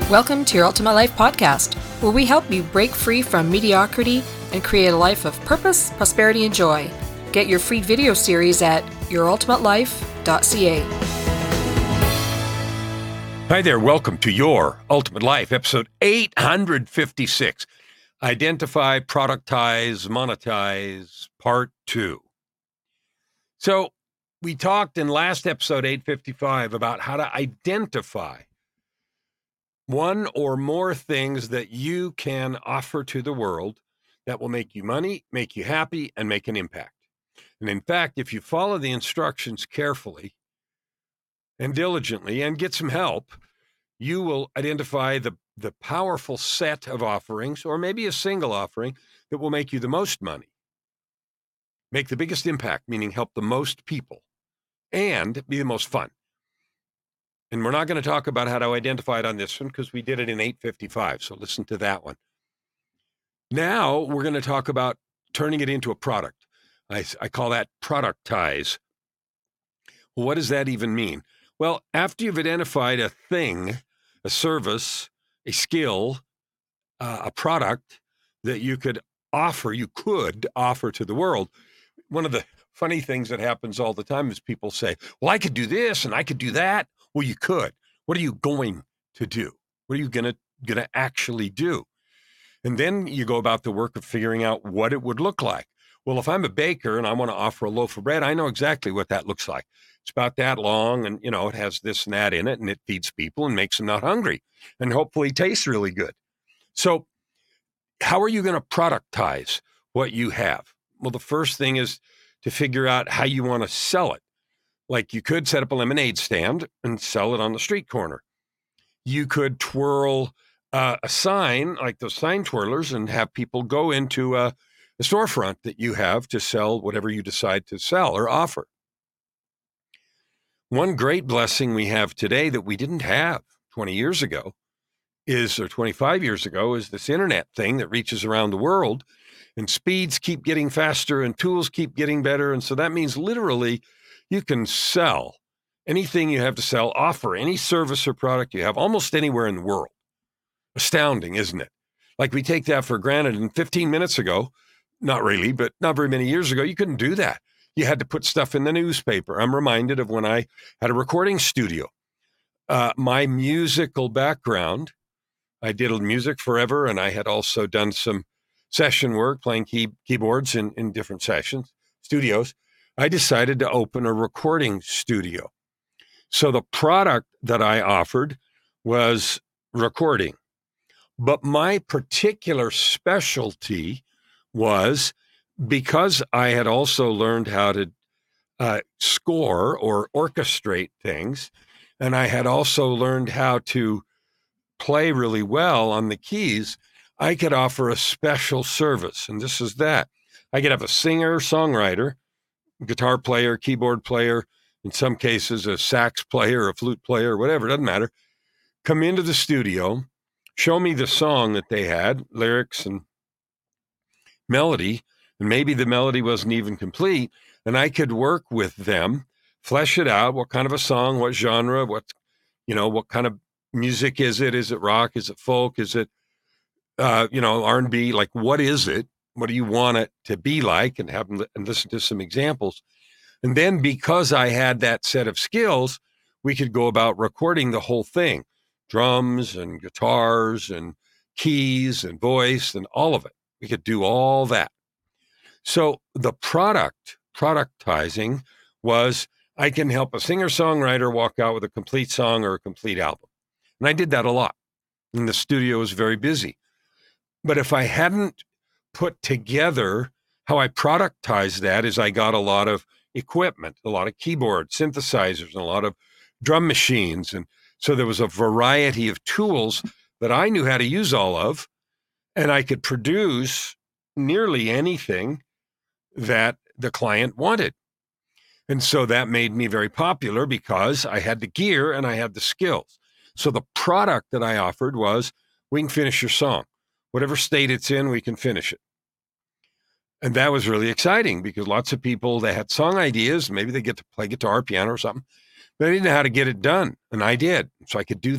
Welcome to Your Ultimate Life podcast, where we help you break free from mediocrity and create a life of purpose, prosperity, and joy. Get your free video series at yourultimatelife.ca. Hi there, welcome to Your Ultimate Life, episode 856. Identify, Productize, Monetize, Part 2. So we talked in last episode 855 about how to identify one or more things that you can offer to the world that will make you money, make you happy, and make an impact. And in fact, if you follow the instructions carefully and diligently and get some help, you will identify the powerful set of offerings, or maybe a single offering, that will make you the most money, make the biggest impact, meaning help the most people, and be the most fun. And we're not going to talk about how to identify it on this one because we did it in 855. So listen to that one. Now we're going to talk about turning it into a product. I call that productize. Well, what does that even mean? Well, after you've identified a thing, a service, a skill, a product that you could offer to the world, one of the funny things that happens all the time is people say, well, I could do this and I could do that. Well, you could. What are you going to do? What are you going to actually do? And then you go about the work of figuring out what it would look like. Well, if I'm a baker and I want to offer a loaf of bread, I know exactly what that looks like. It's about that long and, it has this and that in it, and it feeds people and makes them not hungry and hopefully tastes really good. So how are you going to productize what you have? Well, the first thing is to figure out how you want to sell it. Like you could set up a lemonade stand and sell it on the street corner. You could twirl a sign like those sign twirlers and have people go into a storefront that you have to sell whatever you decide to sell or offer. One great blessing we have today that we didn't have 20 years ago or 25 years ago is this internet thing that reaches around the world, and speeds keep getting faster and tools keep getting better. And so that means literally you can sell anything you have to sell, offer any service or product you have almost anywhere in the world. Astounding, isn't it? Like we take that for granted. And 15 minutes ago, not really, but not very many years ago, you couldn't do that. You had to put stuff in the newspaper. I'm reminded of when I had a recording studio. My musical background, I did music forever, and I had also done some session work, playing keyboards in different studios. I decided to open a recording studio. So the product that I offered was recording. But my particular specialty was, because I had also learned how to score or orchestrate things, and I had also learned how to play really well on the keys, I could offer a special service. And this is that. I could have a singer, songwriter, guitar player, keyboard player, in some cases a sax player, a flute player, whatever, doesn't matter, come into the studio, show me the song that they had, lyrics and melody, and maybe the melody wasn't even complete, and I could work with them, flesh it out, what kind of a song, what genre, what kind of music is it? Is it rock? Is it folk? Is it, R&B? Like, what is it? What do you want it to be like? And have them and listen to some examples. And then because I had that set of skills, we could go about recording the whole thing, drums and guitars and keys and voice and all of it. We could do all that. So the productizing was, I can help a singer-songwriter walk out with a complete song or a complete album. And I did that a lot. And the studio was very busy. But if I hadn't put together how I productized that, is I got a lot of equipment, a lot of keyboard synthesizers, and a lot of drum machines. And so there was a variety of tools that I knew how to use all of, and I could produce nearly anything that the client wanted. And so that made me very popular because I had the gear and I had the skills. So the product that I offered was, we can finish your song. Whatever state it's in, we can finish it. And that was really exciting because lots of people, they had song ideas, maybe they get to play guitar, piano or something, but they didn't know how to get it done. And I did. So I could do that.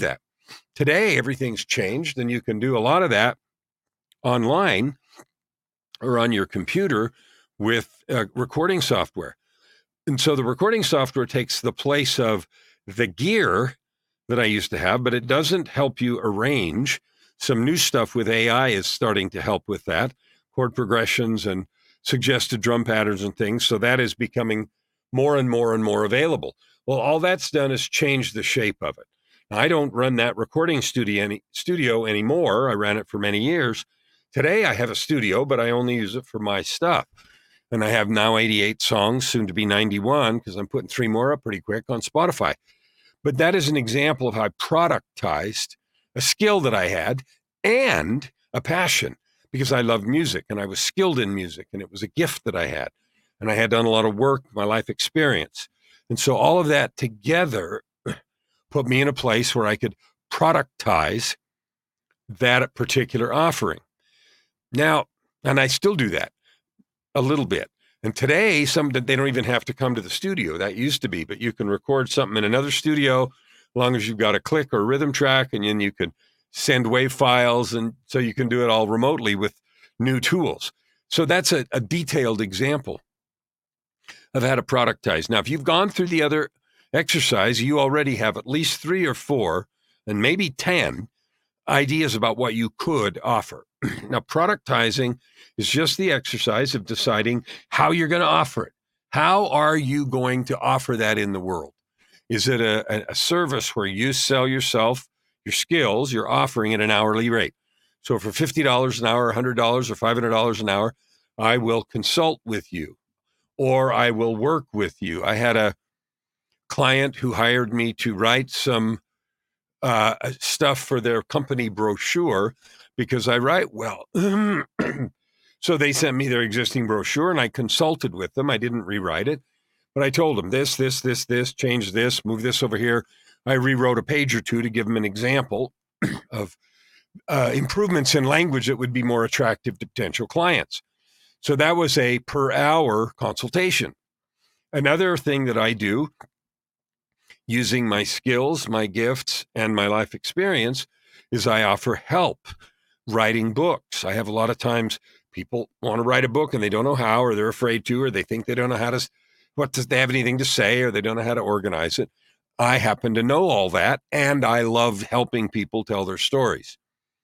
Today, everything's changed, and you can do a lot of that online or on your computer with recording software. And so the recording software takes the place of the gear that I used to have, but it doesn't help you arrange. Some new stuff with AI is starting to help with that, chord progressions and suggested drum patterns and things. So that is becoming more and more and more available. Well, all that's done is change the shape of it. Now, I don't run that recording studio anymore. I ran it for many years. Today I have a studio, but I only use it for my stuff. And I have now 88 songs, soon to be 91, because I'm putting 3 more up pretty quick on Spotify. But that is an example of how I productized a skill that I had and a passion, because I love music and I was skilled in music and it was a gift that I had. And I had done a lot of work, my life experience. And so all of that together put me in a place where I could productize that particular offering. Now, and I still do that a little bit. And today, they don't even have to come to the studio. That used to be, but you can record something in another studio as long as you've got a click or a rhythm track, and then you can send WAV files. And so you can do it all remotely with new tools. So that's a detailed example of how to productize. Now, if you've gone through the other exercise, you already have at least 3 or 4 and maybe 10 ideas about what you could offer. Now, productizing is just the exercise of deciding how you're going to offer it. How are you going to offer that in the world? Is it a service where you sell yourself, your skills, you're offering at an hourly rate? So for $50 an hour, $100 or $500 an hour, I will consult with you or I will work with you. I had a client who hired me to write some stuff for their company brochure because I write well. So they sent me their existing brochure and I consulted with them. I didn't rewrite it, but I told them this, change this, move this over here. I rewrote a page or two to give them an example of improvements in language that would be more attractive to potential clients. So that was a per hour consultation. Another thing that I do using my skills, my gifts, and my life experience is I offer help writing books. I have a lot of times people want to write a book and they don't know how, or they're afraid to, or they think they don't know how to, they have anything to say, or they don't know how to organize it. I happen to know all that, and I love helping people tell their stories.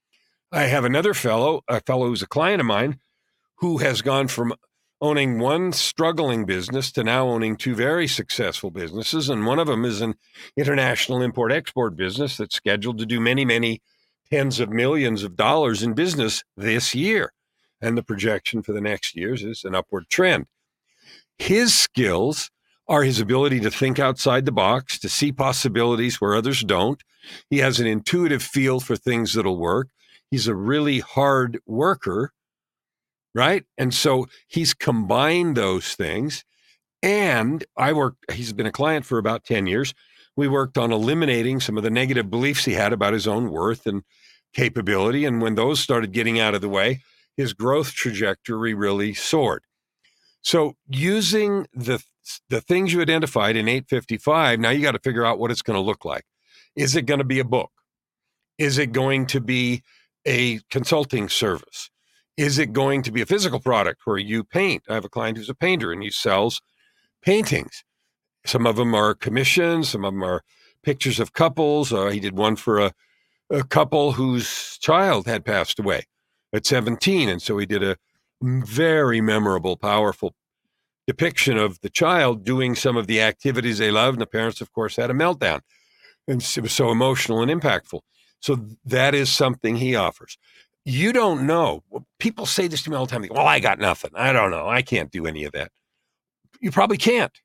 I have another fellow who's a client of mine who has gone from owning one struggling business to now owning 2 very successful businesses. And one of them is an international import-export business that's scheduled to do many, many tens of millions of dollars in business this year. And the projection for the next years is an upward trend. His skills are his ability to think outside the box, to see possibilities where others don't. He has an intuitive feel for things that'll work. He's a really hard worker, right? And so he's combined those things. And he's been a client for about 10 years. We worked on eliminating some of the negative beliefs he had about his own worth and capability. And when those started getting out of the way, his growth trajectory really soared. So using the things you identified in 855, now you got to figure out what it's going to look like. Is it going to be a book? Is it going to be a consulting service? Is it going to be a physical product where you paint? I have a client who's a painter and he sells paintings. Some of them are commissions. Some of them are pictures of couples. He did one for a couple whose child had passed away at 17. And so he did a very memorable, powerful depiction of the child doing some of the activities they loved. And the parents, of course, had a meltdown. And it was so emotional and impactful. So that is something he offers. You don't know. People say this to me all the time. Well, I got nothing. I don't know. I can't do any of that. You probably can't.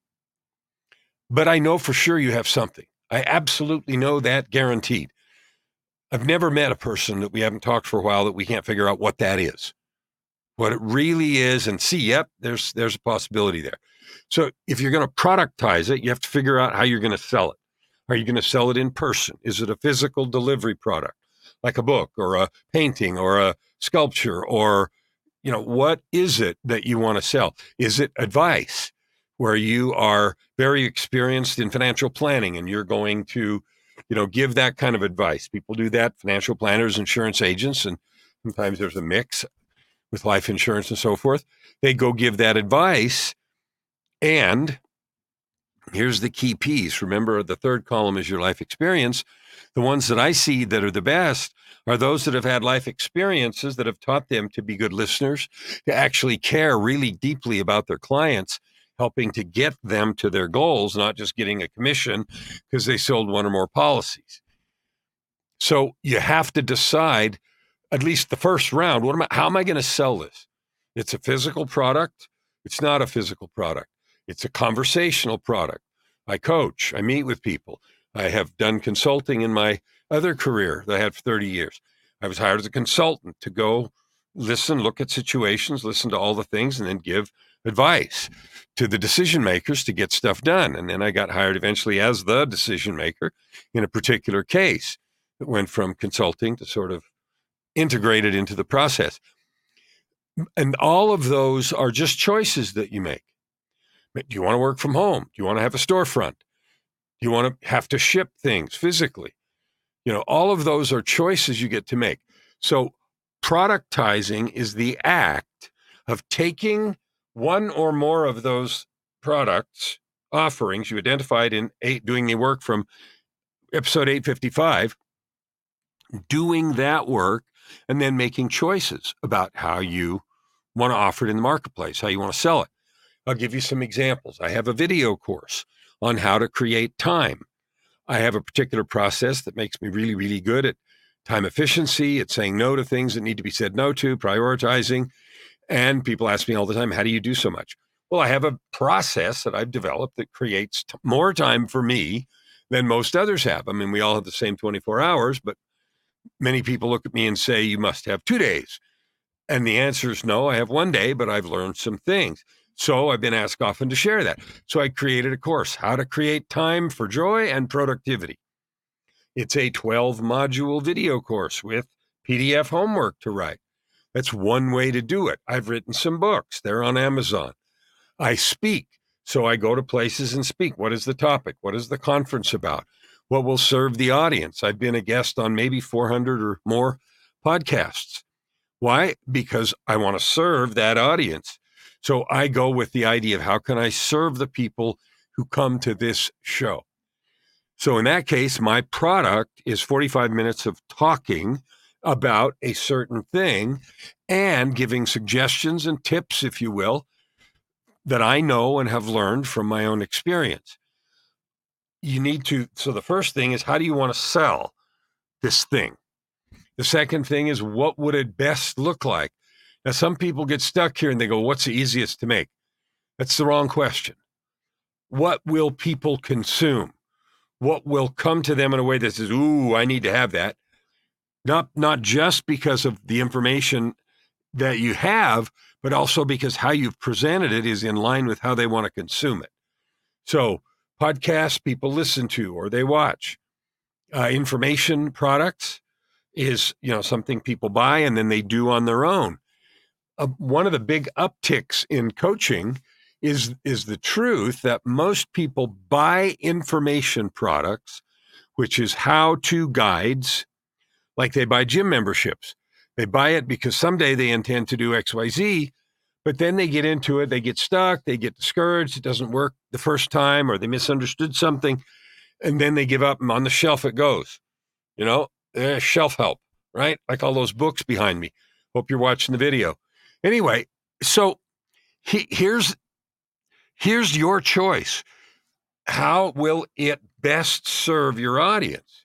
But I know for sure you have something. I absolutely know that, guaranteed. I've never met a person that we haven't talked for a while that we can't figure out what that is, what it really is, and see, yep, there's a possibility there. So if you're going to productize it, you have to figure out how you're going to sell it. Are you going to sell it in person? Is it a physical delivery product, like a book or a painting or a sculpture, or, what is it that you want to sell? Is it advice where you are very experienced in financial planning and you're going to give that kind of advice. People do that, financial planners, insurance agents, and sometimes there's a mix with life insurance and so forth. They go give that advice. And here's the key piece. Remember, the third column is your life experience. The ones that I see that are the best are those that have had life experiences that have taught them to be good listeners, to actually care really deeply about their clients, helping to get them to their goals, not just getting a commission because they sold one or more policies. So you have to decide, at least the first round, how am I going to sell this? It's a physical product. It's not a physical product. It's a conversational product. I coach. I meet with people. I have done consulting in my other career that I had for 30 years. I was hired as a consultant to go listen, look at situations, listen to all the things, and then give advice to the decision makers to get stuff done. And then I got hired eventually as the decision maker in a particular case that went from consulting to sort of integrated into the process. And all of those are just choices that you make. Do you want to work from home? Do you want to have a storefront? Do you want to have to ship things physically? All of those are choices you get to make. So productizing is the act of taking one or more of those products, offerings you identified in doing the work from episode 855, doing that work, and then making choices about how you want to offer it in the marketplace, how you want to sell it. I'll give you some examples. I have a video course on how to create time. I have a particular process that makes me really, really good at time efficiency, at saying no to things that need to be said no to, prioritizing. And people ask me all the time, how do you do so much? Well, I have a process that I've developed that creates more time for me than most others have. I mean, we all have the same 24 hours, but many people look at me and say, you must have 2 days. And the answer is no, I have 1 day, but I've learned some things. So I've been asked often to share that. So I created a course, How to Create Time for Joy and Productivity. It's a 12-module video course with PDF homework to write. That's one way to do it. I've written some books. They're on Amazon. I speak. So I go to places and speak. What is the topic? What is the conference about? What will serve the audience? I've been a guest on maybe 400 or more podcasts. Why? Because I want to serve that audience. So I go with the idea of how can I serve the people who come to this show? So in that case, my product is 45 minutes of talking about a certain thing and giving suggestions and tips, if you will, that I know and have learned from my own experience. So the first thing is, how do you want to sell this thing? The second thing is, what would it best look like? Now, some people get stuck here and they go, what's the easiest to make? That's the wrong question. What will people consume? What will come to them in a way that says, ooh, I need to have that? Not just because of the information that you have, but also because how you've presented it is in line with how they want to consume it. So podcasts people listen to or they watch. Information products is something people buy and then they do on their own. One of the big upticks in coaching is the truth that most people buy information products, which is how-to guides, like they buy gym memberships. They buy it because someday they intend to do XYZ, but then they get into it, they get stuck, they get discouraged, it doesn't work the first time, or they misunderstood something, and then they give up, and on the shelf it goes. Shelf help, right? Like all those books behind me. Hope you're watching the video. Anyway, so here's your choice. How will it best serve your audience?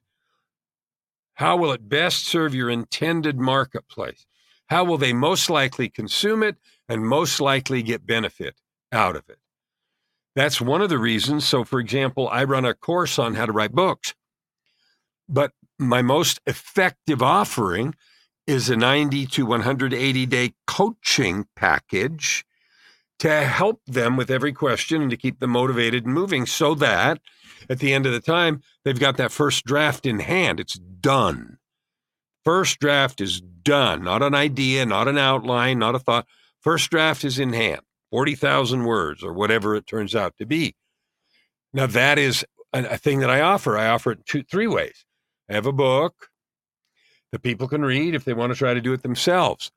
How will it best serve your intended marketplace? How will they most likely consume it and most likely get benefit out of it? That's one of the reasons. So, for example, I run a course on how to write books, but my most effective offering is a 90 to 180-day coaching package to help them with every question and to keep them motivated and moving so that at the end of the time, they've got that first draft in hand. It's done. First draft is done, not an idea, not an outline, not a thought. First draft is in hand, 40,000 words or whatever it turns out to be. Now, that is a thing that I offer it three ways. I have a book that people can read if they want to try to do it themselves.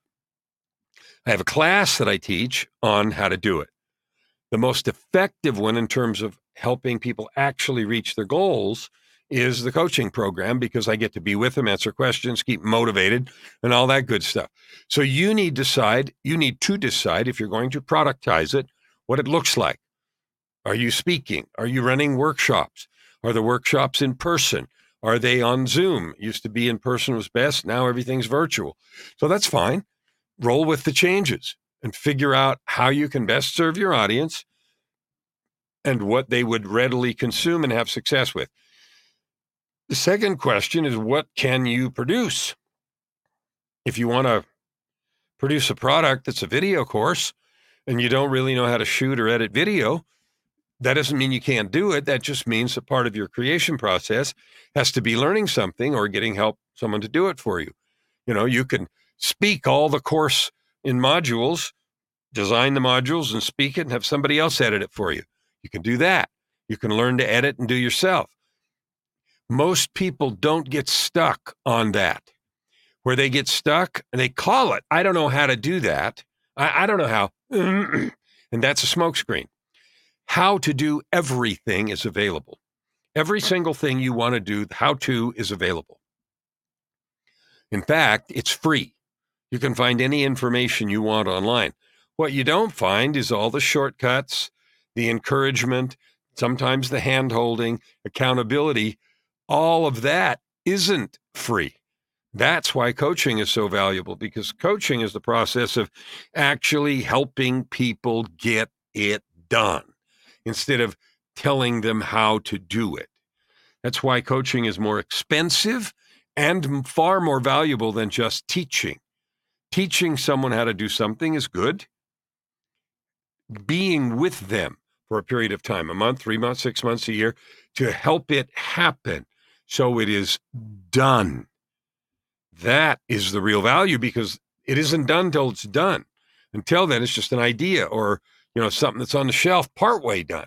I have a class that I teach on how to do it. The most effective one in terms of helping people actually reach their goals is the coaching program, because I get to be with them, answer questions, keep motivated, and all that good stuff. So you need to decide if you're going to productize it, what it looks like. Are you speaking? Are you running workshops? Are the workshops in person? Are they on Zoom? Used to be in person was best. Now everything's virtual. So that's fine. Roll with the changes and figure out how you can best serve your audience and what they would readily consume and have success with. The second question is, what can you produce? If you want to produce a product that's a video course and you don't really know how to shoot or edit video, that doesn't mean you can't do it. That just means that part of your creation process has to be learning something or getting someone to do it for you. You can speak all the course in modules, design the modules and speak it and have somebody else edit it for you. You can do that. You can learn to edit and do yourself. Most people don't get stuck on that. Where they get stuck, and they call it, I don't know how to do that. I don't know how. And that's a smokescreen. How to do everything is available. Every single thing you want to do, how to is available. In fact, it's free. You can find any information you want online. What you don't find is all the shortcuts, the encouragement, sometimes the hand-holding, accountability. All of that isn't free. That's why coaching is so valuable, because coaching is the process of actually helping people get it done instead of telling them how to do it. That's why coaching is more expensive and far more valuable than just teaching. Teaching someone how to do something is good. Being with them for a period of time, a month, 3 months, 6 months, a year, to help it happen so it is done. That is the real value, because it isn't done until it's done. Until then, it's just an idea or, something that's on the shelf, partway done.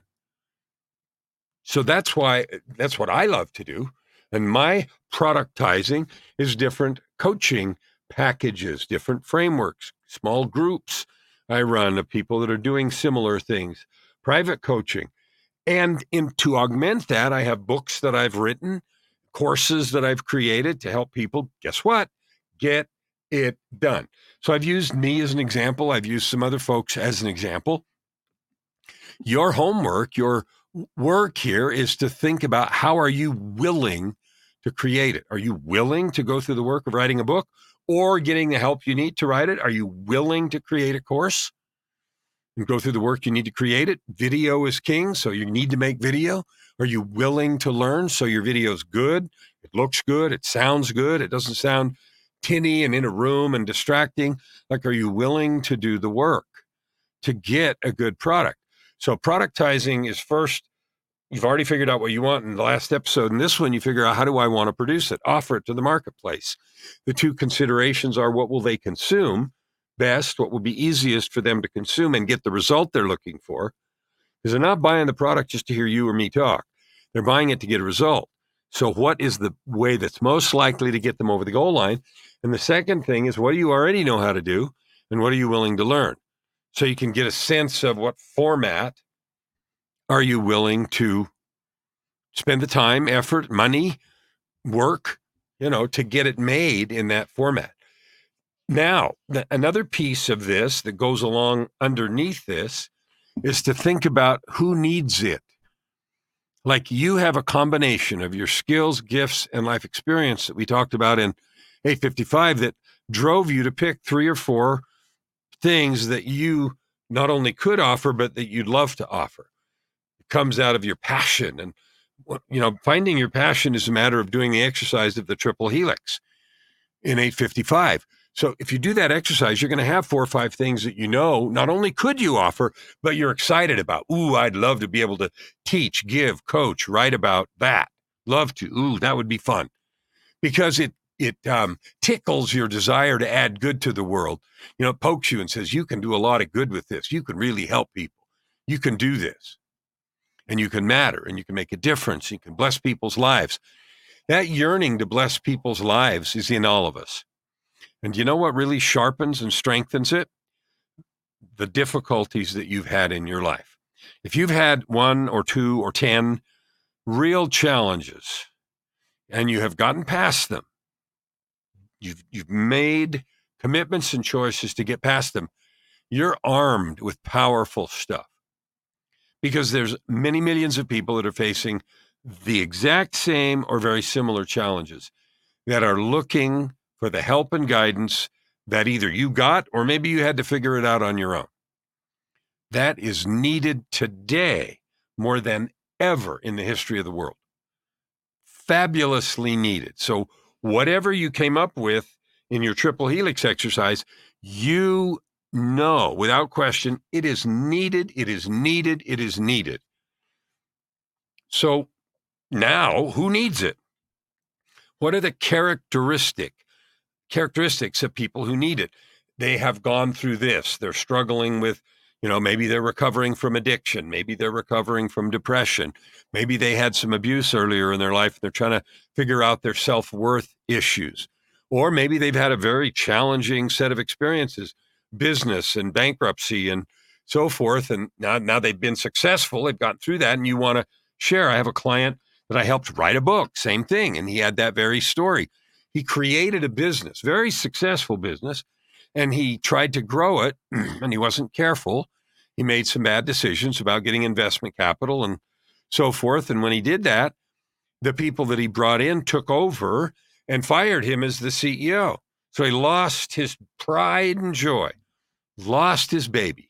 So that's what I love to do. And my productizing is different coaching packages, different frameworks, small groups I run of people that are doing similar things, private coaching. And to augment that, I have books that I've written, courses that I've created to help people, guess what? Get it done. So I've used me as an example. I've used some other folks as an example. Your homework, your work here is to think about, how are you willing to create it? Are you willing to go through the work of writing a book or getting the help you need to write it? Are you willing to create a course and go through the work you need to create it? Video is king, so you need to make video. Are you willing to learn so your video is good? It looks good. It sounds good. It doesn't sound tinny and in a room and distracting. Are you willing to do the work to get a good product? So productizing is first, you've already figured out what you want in the last episode. In this one, you figure out, how do I want to produce it? Offer it to the marketplace. The two considerations are, what will they consume best? What will be easiest for them to consume and get the result they're looking for? Because they're not buying the product just to hear you or me talk. They're buying it to get a result. So what is the way that's most likely to get them over the goal line? And the second thing is, what do you already know how to do? And what are you willing to learn? So you can get a sense of what format are you willing to spend the time, effort, money, work, to get it made in that format. Now, another piece of this that goes along underneath this is to think about who needs it. You have a combination of your skills, gifts, and life experience that we talked about in 855 that drove you to pick 3 or 4 things that you not only could offer, but that you'd love to offer. It comes out of your passion. And, finding your passion is a matter of doing the exercise of the triple helix in 855. So if you do that exercise, you're going to have 4 or 5 things that not only could you offer, but you're excited about. Ooh, I'd love to be able to teach, give, coach, write about that. Love to. Ooh, that would be fun. Because it tickles your desire to add good to the world. It pokes you and says, you can do a lot of good with this. You can really help people. You can do this. and you can matter and you can make a difference. You can bless people's lives. That yearning to bless people's lives is in all of us. And you know what really sharpens and strengthens it? The difficulties that you've had in your life. If you've had 1 or 2 or 10 real challenges and you have gotten past them, you've made commitments and choices to get past them, you're armed with powerful stuff. Because there's many millions of people that are facing the exact same or very similar challenges that are looking for the help and guidance that either you got or maybe you had to figure it out on your own. That is needed today more than ever in the history of the world. Fabulously needed. So whatever you came up with in your triple helix exercise, you know without question, it is needed, it is needed, it is needed. So now, who needs it? What are the characteristics of people who need it? They have gone through this. They're struggling with, maybe they're recovering from addiction. Maybe they're recovering from depression. Maybe they had some abuse earlier in their life. They're trying to figure out their self-worth issues. Or maybe they've had a very challenging set of experiences, business and bankruptcy and so forth. And now they've been successful. They've gotten through that and you want to share. I have a client that I helped write a book, same thing. And he had that very story. He created a business, very successful business, and he tried to grow it and he wasn't careful. He made some bad decisions about getting investment capital and so forth. And when he did that, the people that he brought in took over and fired him as the CEO. So he lost his pride and joy, lost his baby.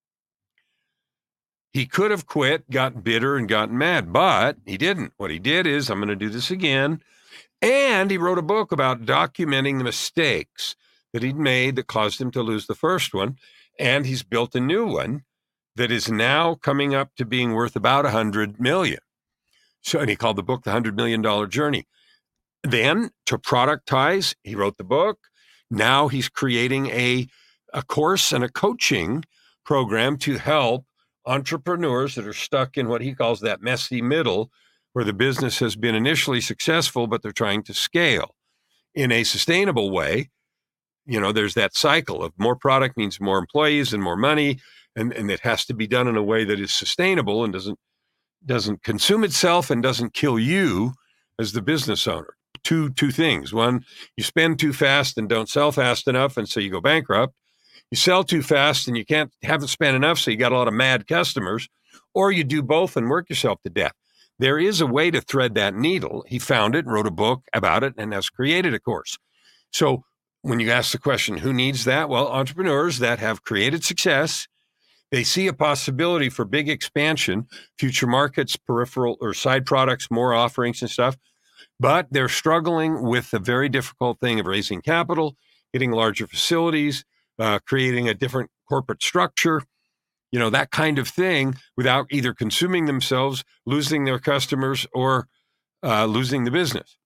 He could have quit, gotten bitter, and gotten mad, but he didn't. What he did is, I'm going to do this again. And he wrote a book about documenting the mistakes that he'd made that caused him to lose the first one. And he's built a new one that is now coming up to being worth about $100 million. So, and he called the book The $100 Million Journey. Then to productize, he wrote the book. Now he's creating a course and a coaching program to help entrepreneurs that are stuck in what he calls that messy middle, where the business has been initially successful, but they're trying to scale in a sustainable way. There's that cycle of more product means more employees and more money, and it has to be done in a way that is sustainable and doesn't consume itself and doesn't kill you as the business owner. Two things. One, you spend too fast and don't sell fast enough, and so you go bankrupt. You sell too fast and you haven't spent enough, so you got a lot of mad customers, or you do both and work yourself to death. There is a way to thread that needle. He found it, wrote a book about it, and has created a course. So when you ask the question, who needs that? Well, entrepreneurs that have created success, they see a possibility for big expansion, future markets, peripheral or side products, more offerings and stuff, but they're struggling with the very difficult thing of raising capital, getting larger facilities, creating a different corporate structure, that kind of thing, without either consuming themselves, losing their customers, or losing the business,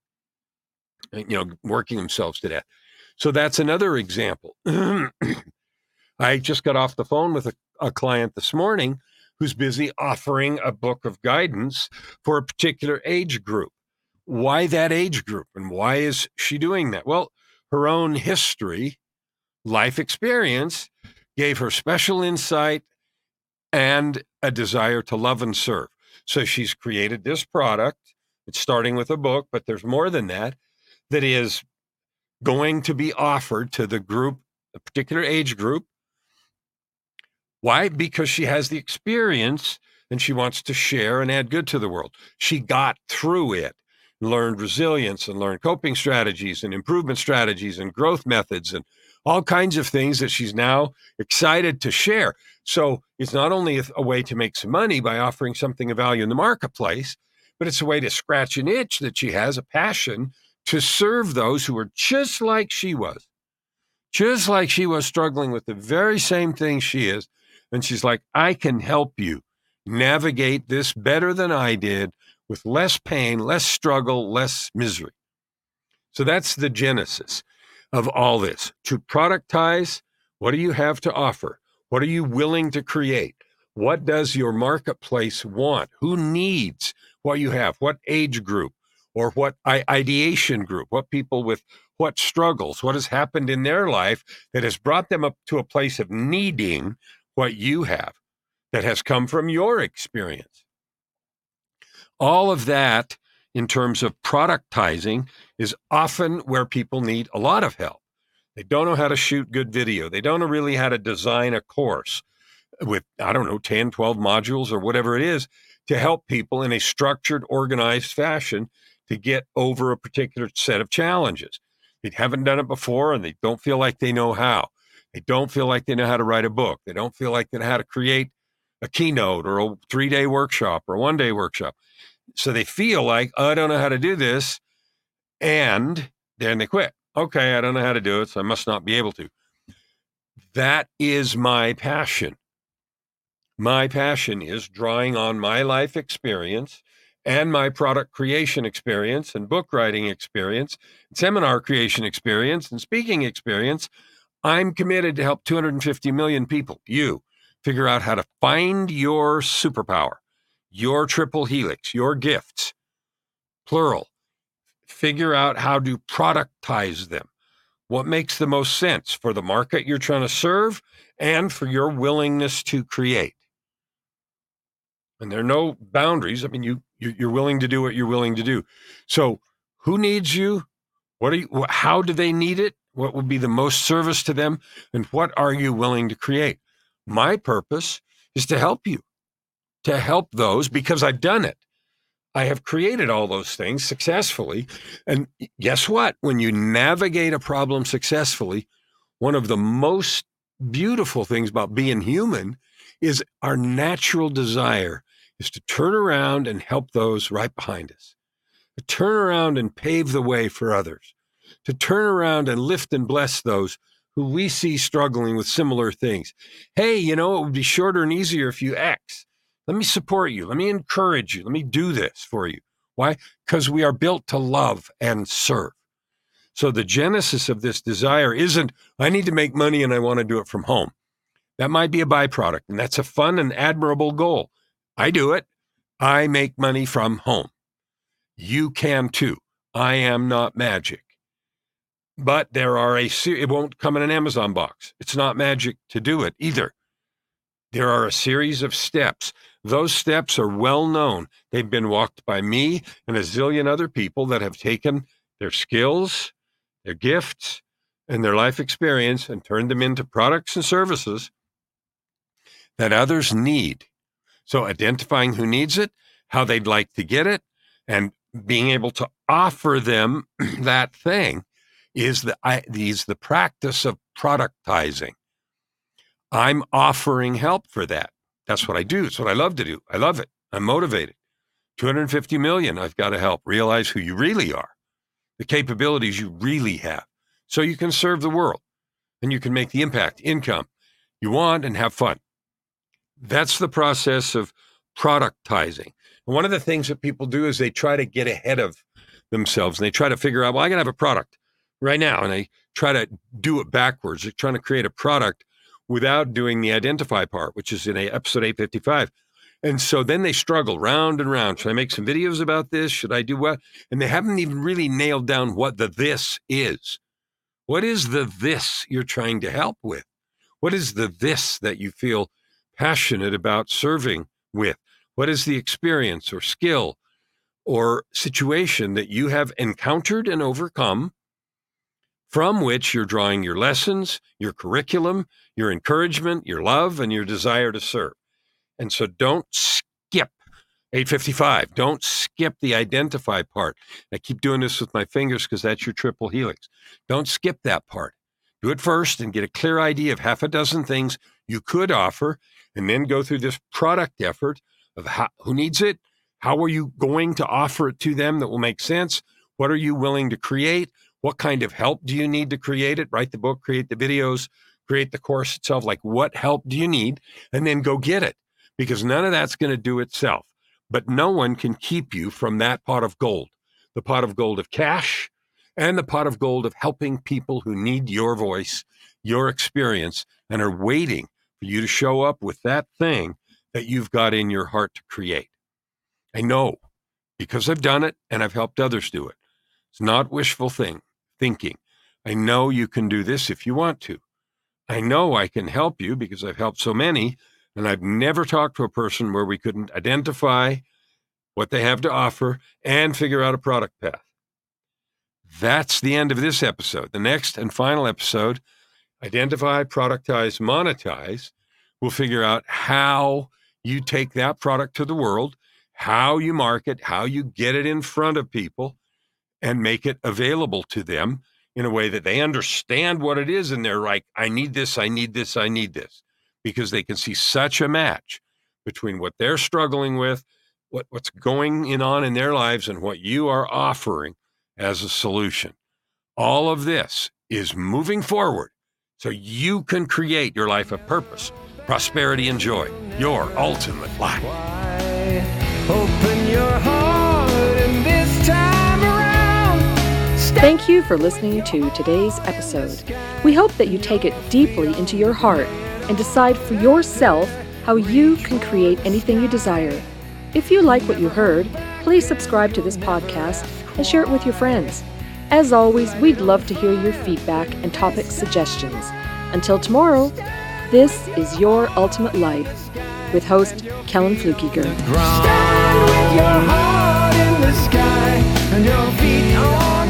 working themselves to death. So that's another example. I just got off the phone with a client this morning who's busy offering a book of guidance for a particular age group. Why that age group? And why is she doing that? Well, her own history, life experience gave her special insight and a desire to love and serve. So she's created this product. It's starting with a book, but there's more than that is going to be offered to the group, a particular age group. Why? Because she has the experience and she wants to share and add good to the world. She got through it, learned resilience and learned coping strategies and improvement strategies and growth methods and all kinds of things that she's now excited to share. So it's not only a way to make some money by offering something of value in the marketplace, but it's a way to scratch an itch that she has, a passion to serve those who are just like she was struggling with the very same thing she is. And she's like, I can help you navigate this better than I did, with less pain, less struggle, less misery. So that's the genesis of all this. To productize, what do you have to offer? What are you willing to create? What does your marketplace want? Who needs what you have? What age group or what ideation group? What people with what struggles? What has happened in their life that has brought them up to a place of needing what you have that has come from your experience? All of that in terms of productizing is often where people need a lot of help. They don't know how to shoot good video. They don't know really how to design a course with, 10, 12 modules or whatever it is to help people in a structured, organized fashion to get over a particular set of challenges. They haven't done it before and they don't feel like they know how. They don't feel like they know how to write a book. They don't feel like they know how to create a keynote or a 3-day workshop or a 1-day workshop. So they feel like, I don't know how to do this. And then they quit. Okay, I don't know how to do it, so I must not be able to. That is my passion. My passion is drawing on my life experience and my product creation experience and book writing experience, and seminar creation experience and speaking experience. I'm committed to help 250 million people, you, figure out how to find your superpower, your triple helix, your gifts, plural. Figure out how to productize them. What makes the most sense for the market you're trying to serve and for your willingness to create. And there are no boundaries. I mean, you're willing to do what you're willing to do. So who needs you? How do they need it? What would be the most service to them? And what are you willing to create? My purpose is to help you, to help those because I've done it. I have created all those things successfully. And guess what? When you navigate a problem successfully, one of the most beautiful things about being human is our natural desire is to turn around and help those right behind us, to turn around and pave the way for others, to turn around and lift and bless those who we see struggling with similar things. Hey, it would be shorter and easier if you X. Let me support you. Let me encourage you. Let me do this for you. Why? Because we are built to love and serve. So the genesis of this desire isn't, I need to make money and I want to do it from home. That might be a byproduct, and that's a fun and admirable goal. I do it. I make money from home. You can too. I am not magic. But there are it won't come in an Amazon box. It's not magic to do it either. There are a series of steps. Those steps are well known. They've been walked by me and a zillion other people that have taken their skills, their gifts, and their life experience and turned them into products and services that others need. So identifying who needs it, how they'd like to get it, and being able to offer them that thing is the practice of productizing. I'm offering help for that. That's what I do. It's what I love to do. I love it. I'm motivated. 250 million, I've got to help realize who you really are, the capabilities you really have, so you can serve the world and you can make the impact, income you want and have fun. That's the process of productizing. And one of the things that people do is they try to get ahead of themselves and they try to figure out, well, I got to have a product right now. And they try to do it backwards. They're trying to create a product without doing the identify part, which is in episode 855. And so then they struggle round and round. Should I make some videos about this? Should I do what? And they haven't even really nailed down what the this is. What is the this you're trying to help with? What is the this that you feel passionate about serving with? What is the experience or skill or situation that you have encountered and overcome from which you're drawing your lessons, your curriculum, your encouragement, your love, and your desire to serve? And so don't skip 855. Don't skip the identify part. I keep doing this with my fingers because that's your triple helix. Don't skip that part. Do it first and get a clear idea of half a dozen things you could offer, and then go through this product effort of who needs it, how are you going to offer it to them that will make sense, what are you willing to create, what kind of help do you need to create it, write the book, create the videos, create the course itself, like what help do you need, and then go get it, because none of that's going to do itself. But no one can keep you from that pot of gold, the pot of gold of cash and the pot of gold of helping people who need your voice, your experience, and are waiting for you to show up with that thing that you've got in your heart to create. I know because I've done it and I've helped others do it. It's not wishful thinking. I know you can do this if you want to. I know I can help you because I've helped so many, and I've never talked to a person where we couldn't identify what they have to offer and figure out a product path. That's the end of this episode. The next and final episode, Identify, Productize, Monetize, will figure out how you take that product to the world, how you market, how you get it in front of people and make it available to them in a way that they understand what it is. And they're like, I need this, I need this, I need this, because they can see such a match between what they're struggling with, what's going on in their lives, and what you are offering as a solution. All of this is moving forward so you can create your life of purpose, prosperity, and joy, your ultimate life. Open your heart and this time around. Thank you for listening to today's episode. We hope that you take it deeply into your heart and decide for yourself how you can create anything you desire. If you like what you heard, please subscribe to this podcast and share it with your friends. As always, we'd love to hear your feedback and topic suggestions. Until tomorrow, this is Your Ultimate Life with host Kellen Flukiger. Stand with your heart in the sky and your feet on